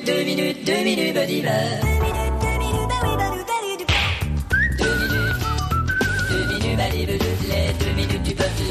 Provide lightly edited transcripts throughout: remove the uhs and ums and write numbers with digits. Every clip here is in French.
body bar. 2 minutes du peuple.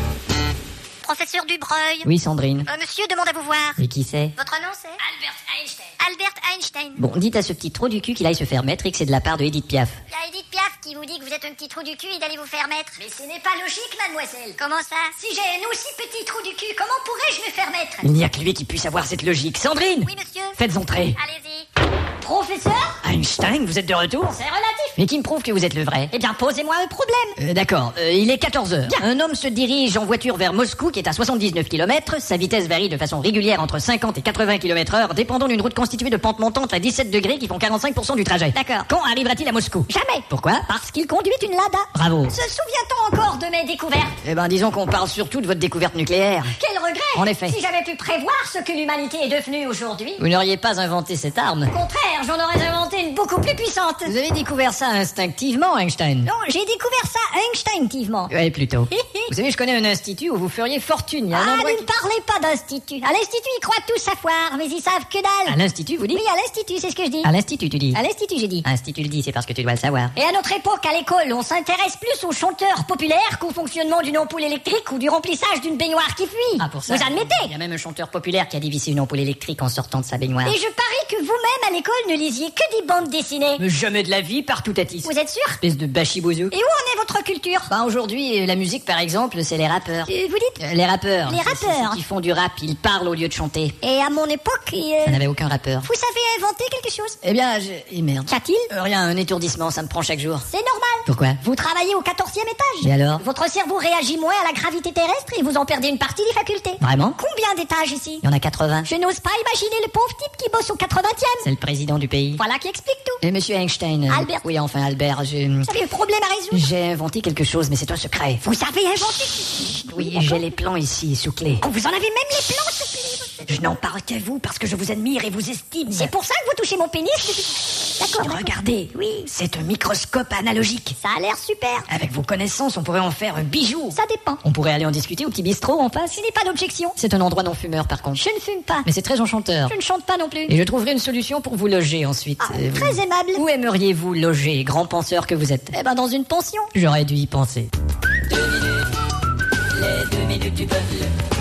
Professeur Dubreuil. Oui, Sandrine. Monsieur demande à vous voir. Et qui c'est? Votre nom c'est Albert Einstein. Albert Einstein. Bon, dites à ce petit trou du cul qu'il aille se faire mettre et que c'est de la part de Edith Piaf. Il y a Edith Piaf qui vous dit que vous êtes un petit trou du cul et d'aller vous faire mettre. Mais ce n'est pas logique, mademoiselle. Comment ça? Si j'ai un aussi petit trou du cul, comment pourrais-je me faire mettre? Il n'y a que lui qui puisse avoir cette logique. Sandrine! Oui, monsieur. Faites entrer. Allez-y. Professeur? Einstein, vous êtes de retour? C'est relatif. Mais qui me prouve que vous êtes le vrai? Eh bien, posez-moi un problème. D'accord, il est 14h. Bien. Un homme se dirige en voiture vers Moscou qui est à 79 km. Sa vitesse varie de façon régulière entre 50 et 80 km/h, dépendant d'une route constituée de pentes montantes à 17 degrés qui font 45% du trajet. D'accord. Quand arrivera-t-il à Moscou? Jamais. Pourquoi? Parce qu'il conduit une Lada. Bravo. Se souvient-on encore de mes découvertes? Eh ben, disons qu'on parle surtout de votre découverte nucléaire. Quel regret! En effet. Si j'avais pu prévoir ce que l'humanité est devenue aujourd'hui. Vous n'auriez pas inventé cette arme. Au contraire, j'en aurais inventé une beaucoup plus puissante. Vous avez découvert ça instinctivement, Einstein? Non, j'ai découvert ça instinctivement. Ouais, plutôt. Vous savez, je connais un institut où vous feriez fortune. Il y a un Ah, endroit ne me parlez pas d'institut. À l'institut, ils croient tous savoir, mais ils savent que dalle. À l'institut, vous dites? Oui, à l'institut, c'est ce que je dis. À l'institut, tu dis? À l'institut, j'ai dit. Institut le dit, c'est parce que tu dois le savoir. Et à notre époque, à l'école, on s'intéresse plus aux chanteurs populaires qu'au fonctionnement d'une ampoule électrique ou du remplissage d'une baignoire qui fuit. Ah, pour ça. Vous admettez? Il y a même un chanteur populaire qui a dévissé une ampoule électrique en sortant de sa baignoire. Et je parie que vous-même, à l'école, ne lisiez que des bandes dessinées. Mais jamais de la vie, partout à tis. Vous êtes sûr? Espèce de bachibouzou. Et où en est votre culture? Ben aujourd'hui, la musique par exemple, c'est les rappeurs. Vous dites? Les rappeurs. Les C'est rappeurs. ceux qui font du rap, ils parlent au lieu de chanter. Et à mon époque, Ça n'avait aucun rappeur. vous savez inventer quelque chose? Eh bien, Et merde. Qu'y a-t-il? Rien, un étourdissement, ça me prend chaque jour. C'est normal. Pourquoi? Vous travaillez au 14e étage. Et alors? Votre cerveau réagit moins à la gravité terrestre et vous en perdez une partie des facultés. Vraiment? Combien d'étages ici? Il y en a 80. Je n'ose pas imaginer le pauvre type qui bosse au 80e. C'est le président du pays. Voilà qui explique tout. Et monsieur Einstein. Albert. Oui, enfin Albert, Vous avez un problème à résoudre? j'ai inventé quelque chose, mais c'est un secret. Vous avez inventé? Oui, j'ai les plans ici, sous clé. Oh, vous en avez même les plans sous clé. Je n'en parle qu'à vous parce que je vous admire et vous estime. C'est pour ça que vous touchez mon pénis depuis... D'accord. Regardez, Oui. c'est un microscope analogique. Ça a l'air super. Avec vos connaissances, on pourrait en faire un bijou. Ça dépend. On pourrait aller en discuter au petit bistrot en face. Je n'ai pas d'objection. C'est un endroit non fumeur par contre. Je ne fume pas. Mais c'est très enchanteur. Je ne chante pas non plus. Et je trouverai une solution pour vous loger ensuite. Ah, vous- très aimable. Où aimeriez-vous loger, grand penseur que vous êtes? Eh ben, dans une pension. J'aurais dû y penser. Les 2 minutes du peuple.